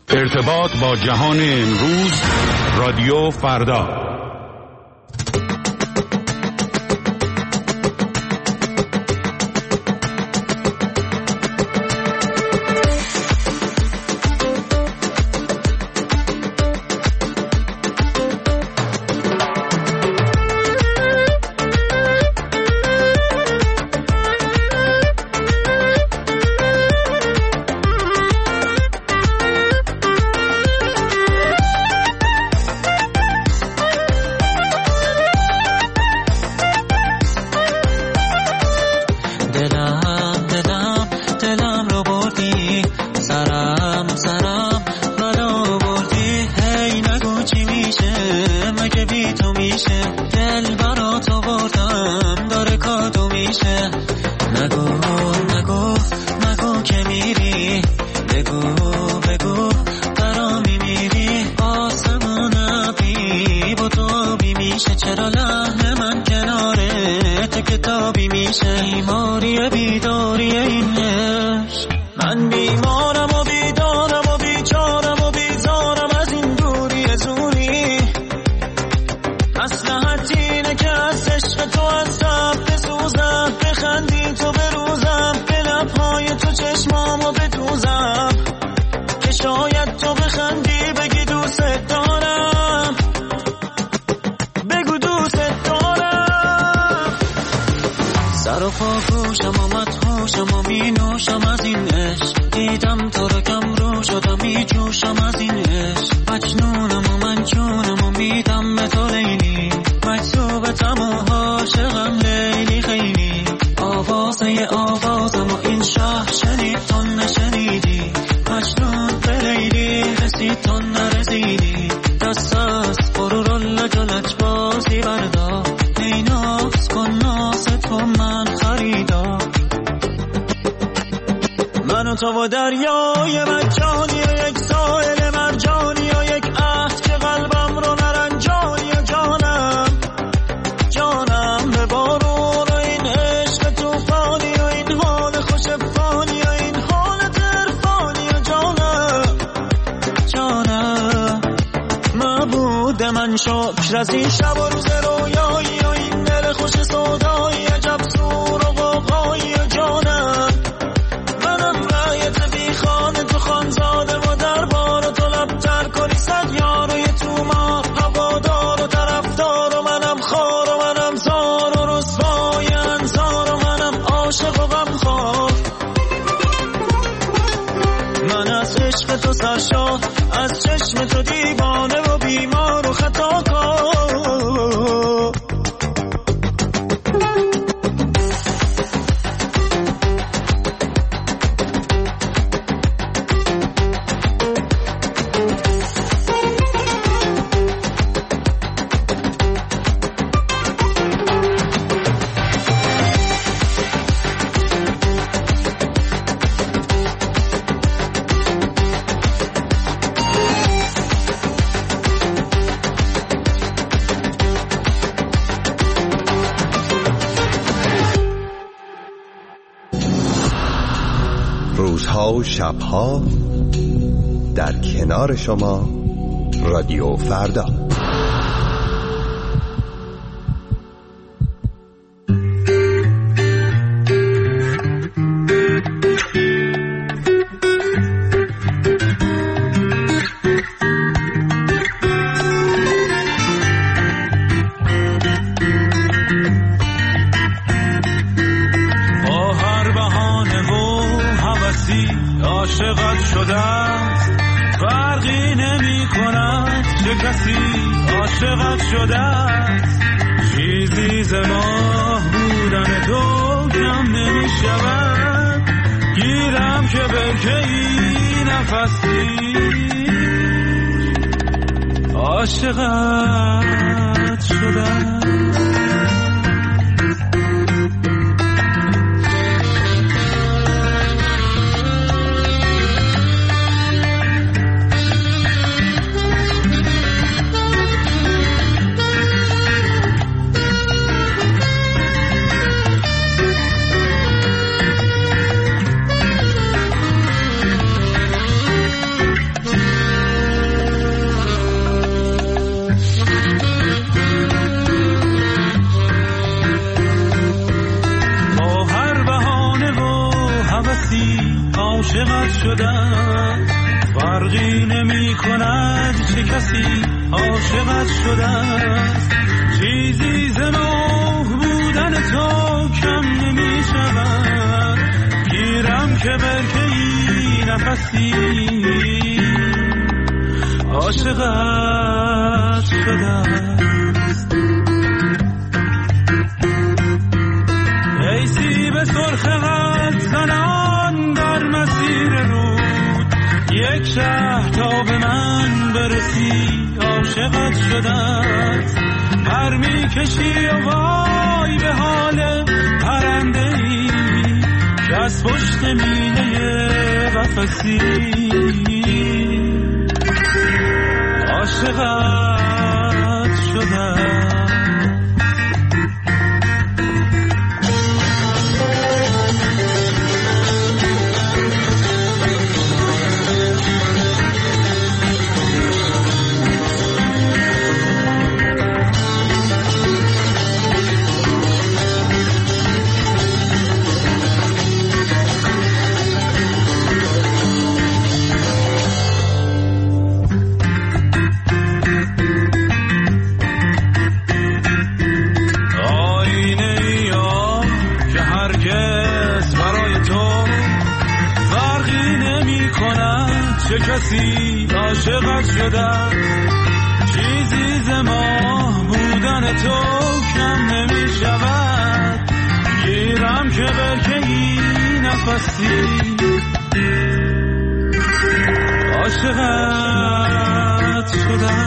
ارتباط با جهان امروز، رادیو فردا. تو دریای مجانی و یک ساحل مرجانی و یک عهد که قلبم رو نرنجانی و جانم به بارون و این عشق توفانی و این حال خوش فانی و این حالت عرفانی و جانم معبود من شکر از این شب و روز رویایی و این دل خوش سودایی عجب سور و غوغایی و جانم خانه تو خانزاده و دربار تو لبتر کنی صد یاروی تو ما هوادار و طرفدار و منم خار و منم زار و رسوای انزار و منم عاشق و غمخوار من از عشق تو سرشار از چشم تو دیوانه و بیمار و خطاکار روزها و شبها در کنار شما رادیو فردا. عاشقت شده است فرقی نمی کند چه کسی عاشقت شده است چیزی ز ماه بودن تو کم نمی شود گیرم که برکه ای نفسی عاشقت شده است. شدم، فرقی نمی کند چه کسی عاشقت شده است. چیزی ز ماه بودن تو کم نمی شود، گیرم که برکه‌ای نفسی عاشقت شده است. ای سیب سرخ قد زنان در مسیر رود، یک شهر تا به من برسی عاشقت شده است. پر می کشی و وای به حال پرنده ای که از پشت میله قفسی عاشقت شده است. چه کسی عاشقت شده، چیزی ز ماه بودن تو کم نمی شود، گیرم که برکه‌ای نفسی عاشقت شده.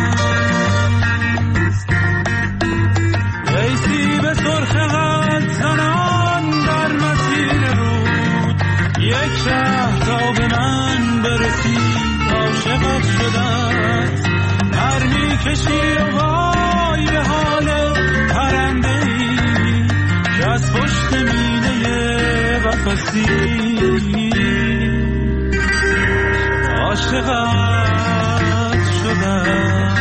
ای سیب سرخ قد زنان در مسیر رود، یک شهر تا به من برسی عاشقت شده است. پر می کشی و وای به حال پرنده ای که از پشت میله قفسی عاشقت شده است.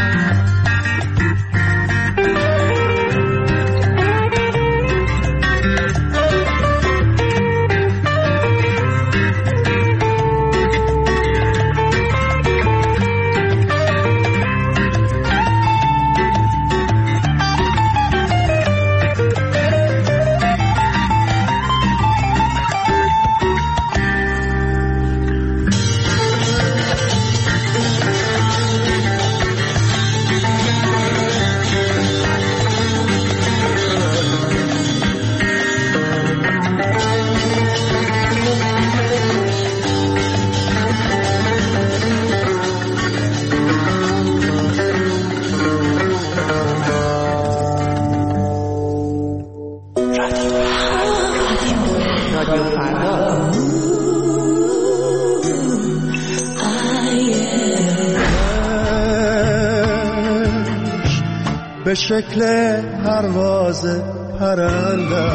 به شکل پرواز پرنده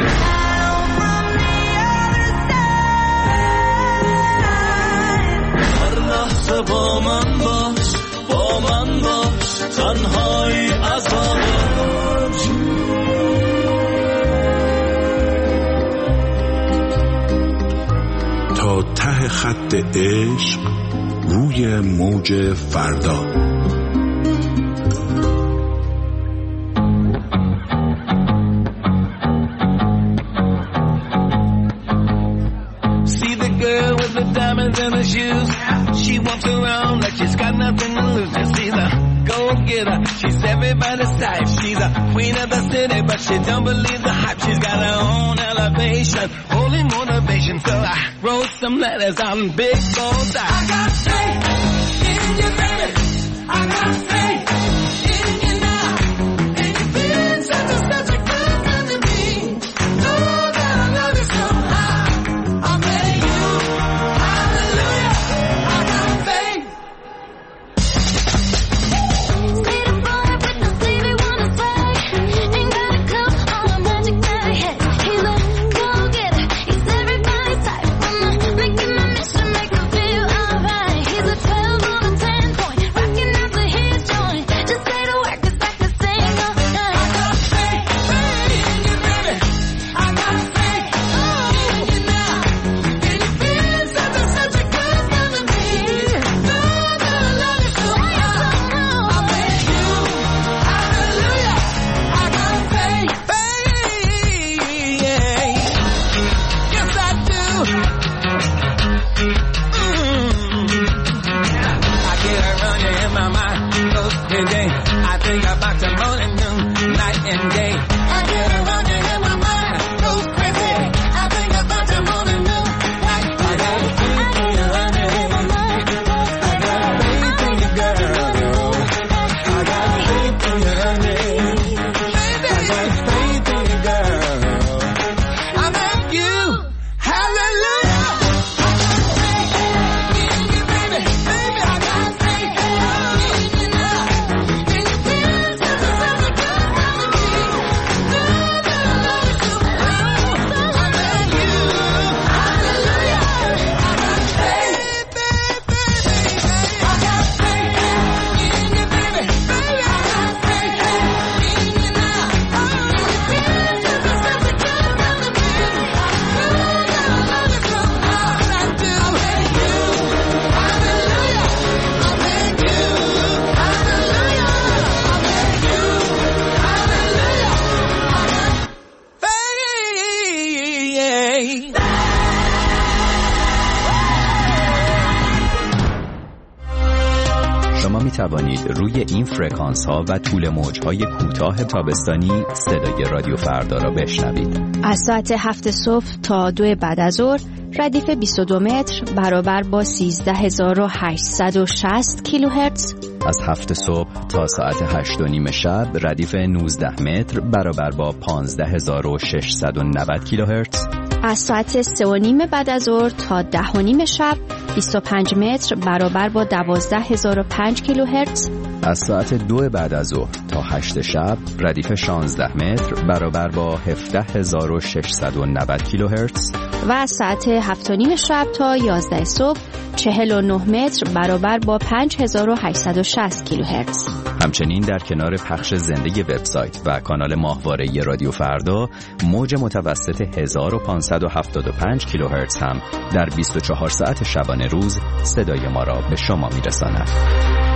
هر لحظه با من باش، با من باش، تنهایی عذابش. تا ته خط عشق روی موج فردا. In her shoes, she walks around like she's got nothing to lose. Just see the go-getter, she's everybody's type. She's a queen of the city, but she don't believe the hype. She's got her own elevation, holy motivation. So I wrote some letters on big gold eyes. I got faith in you, baby. I got faith in you now. And you've been such a good friend to me. Know that I love you so high. I'll pay you. Make me feel alright. He's a 12 on a 10 point, rocking out the hits. شما می توانید روی این فرکانس ها و طول موج های کوتاه تابستانی صدای رادیو فردا را بشنوید. از ساعت 7 صبح تا 2 بعد از ظهر ردیف 22 متر برابر با 13860 کیلوهرتز. از 7 صبح تا ساعت 8:30 شب ردیف 19 متر برابر با 15690 کیلوهرتز. از ساعت 3:30 بعد از ظهر تا 10:30 شب 25 متر برابر با 12005 کیلوهرتز. از ساعت 2 بعد از ظهر تا 8 شب ردیف 16 متر برابر با 17690 کیلوهرتز. و از ساعت 7:30 شب تا 11 صبح 49 متر برابر با 5860 کیلوهرتز. همچنین در کنار پخش زنده وبسایت و کانال ماهواره رادیو فردا، موج متوسط 1575 کیلوهرتز هم در 24 ساعت شبانه روز صدای ما را به شما میرساند.